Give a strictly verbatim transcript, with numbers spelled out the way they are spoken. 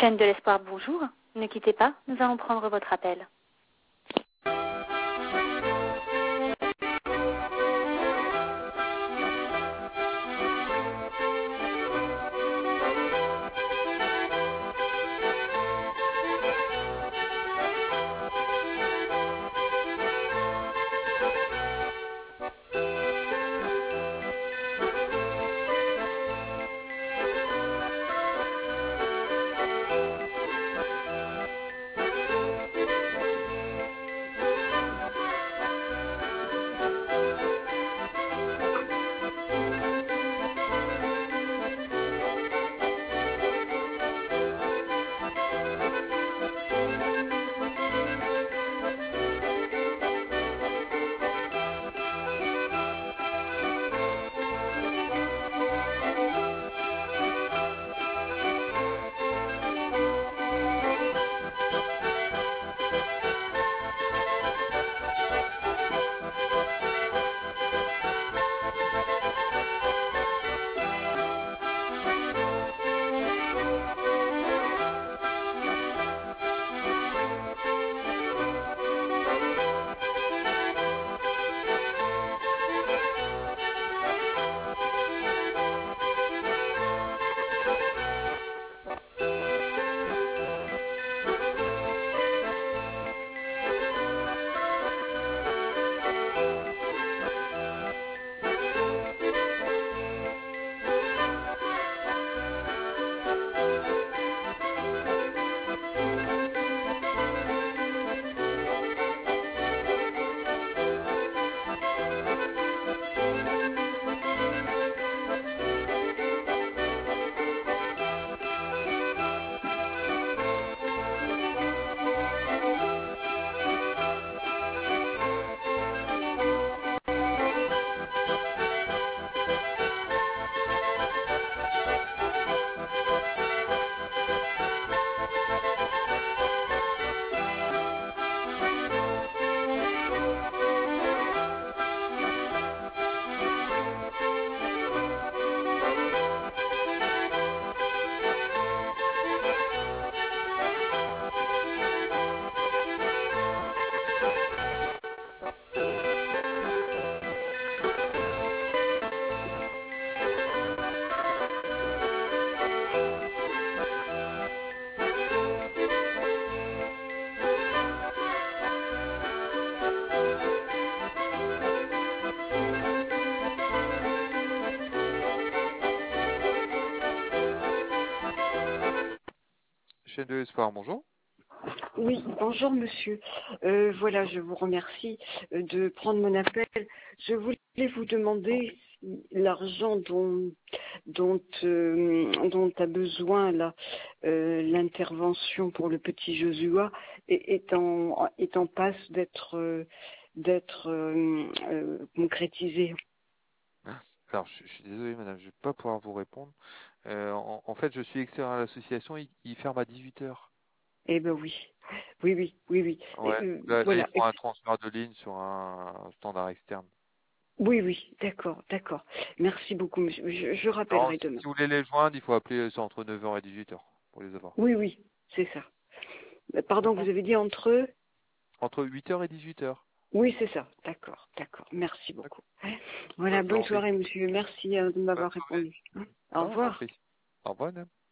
Chaîne de l'espoir, bonjour. Ne quittez pas, nous allons prendre votre appel. Chaîne de l'espoir, bonjour. Oui, bonjour monsieur. Euh, voilà, je vous remercie euh, de prendre mon appel. Je voulais vous demander si l'argent dont dont euh, dont a besoin là euh, l'intervention pour le petit Josua est, est en est en passe d'être euh, d'être euh, euh, concrétisé. Alors, je, je suis désolé, madame, je ne vais pas pouvoir vous répondre. Euh, en, en fait, je suis extérieur à l'association, il, il ferme à dix-huit heures. Eh ben oui, oui, oui, oui, oui. Ouais, Euh, là, là, il voilà. faut un transfert de ligne sur un standard externe. Oui, oui, d'accord, d'accord. Merci beaucoup, monsieur. Je, je Alors, rappellerai si, demain. si vous voulez les joindre, il faut appeler c'est entre neuf heures et dix-huit heures pour les avoir. Oui, oui, c'est ça. Pardon, D'accord? vous avez dit entre... Entre huit heures et dix-huit heures. Oui, c'est ça. D'accord, d'accord. Merci beaucoup. D'accord. Voilà, Je vous bonne en prie. soirée, monsieur. Merci euh, de Bonne m'avoir soirée. répondu. Au Non, je vous en revoir. prie. Au revoir, madame.